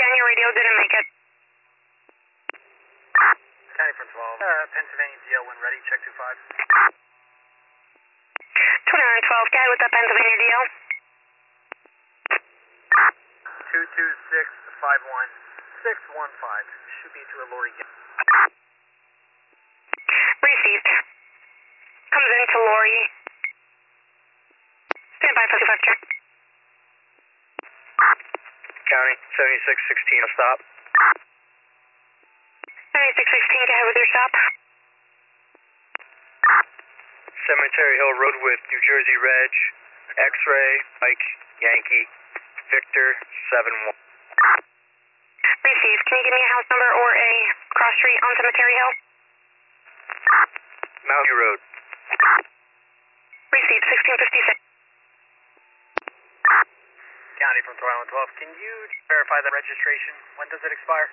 again, your radio didn't make it. County from 12. Pennsylvania DL when ready, check 25. 2912, guy with that Pennsylvania DL. 226-51615. Should be to a lorry. Received. Comes into lorry. Stand by, 55 check. County 7616, stop. 9616, go ahead with your stop. Cemetery Hill Road with New Jersey Reg, X-ray, Mike, Yankee, Victor, 71. Received. Can you give me a house number or a cross street on Cemetery Hill? Mount View Road. Received. 1656. County from Toronto 12. Can you verify the registration? When does it expire?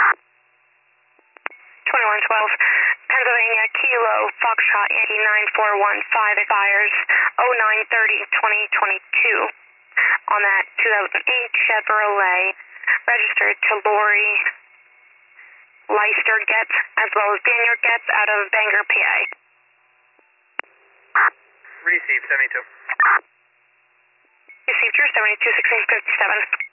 2112. Pennsylvania Kilo Foxtrot Yankee 9415 expires 09/30/2022 on that 2008 Chevrolet, registered to Lori Leister Getz as well as Daniel Getz out of Bangor, PA. Received 72. Received your 721657.